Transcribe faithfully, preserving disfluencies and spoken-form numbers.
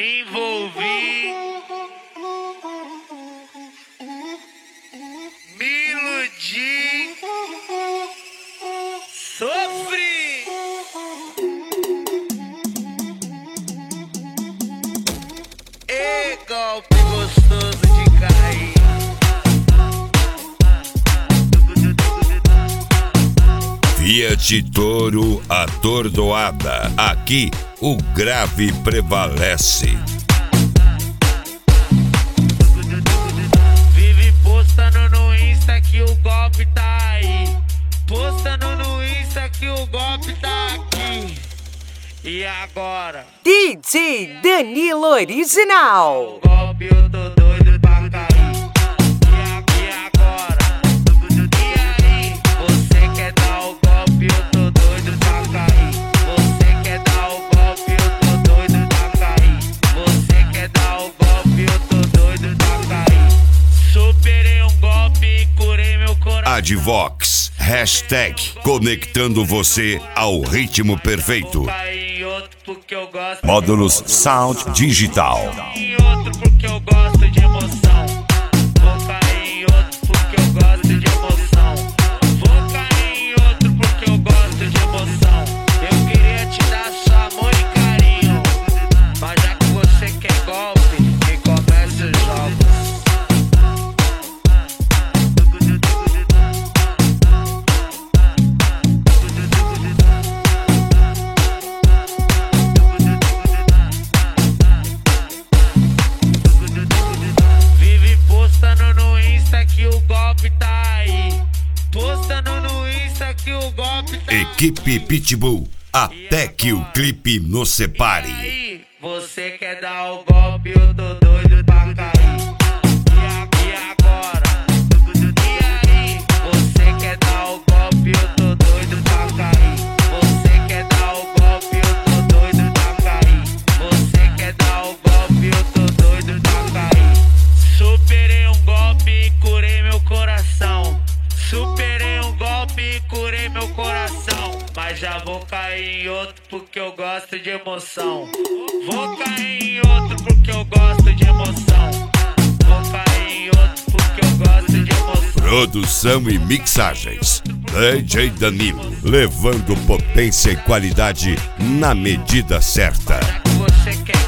Me envolvi, me iludi, sofri. E golpe gostoso de cair. Fiat Toro atordoada. Aqui o grave prevalece. Vive postando no Insta que o golpe tá aí. Postando no Insta que o golpe tá aqui. E agora? D J Danilo Original. O golpe eu tô doido pra cair. E agora? E aí? Você quer dar o golpe, eu tô doido pra cair. Você quer dar o golpe, eu tô doido pra cair. Você quer dar o golpe, eu tô doido pra cair. Superei um golpe e curei meu coração. Advox, hashtag conectando você ao ritmo perfeito. Módulos Sound Digital. Em outro porque eu gosto de emoção. Vou cair em outro porque eu gosto de emoção. Vou cair em outro porque eu gosto de emoção. Eu queria te dar só amor e carinho, mas já que você quer golpe, me comece os jogos. Postando no Insta que o golpe tá aí. Postando no Insta que o golpe tá aí. Equipe Pitbull, até que o clipe nos separe. E aí, você quer dar o golpe, eu tô doido pra cair. E agora? E aí, você quer dar o golpe, eu tô doido pra cair. Você quer dar o golpe, eu tô doido pra cair. Você quer dar o golpe, eu tô doido pra cair. Superei um golpe e curei meu coração. Superei um golpe e curei meu coração. Mas já vou cair em outro porque eu gosto de emoção. Vou cair em outro porque eu gosto de emoção. Vou cair em outro porque eu gosto de emoção. Produção e mixagens, D J Danilo, levando potência e qualidade na medida certa. Já que você quer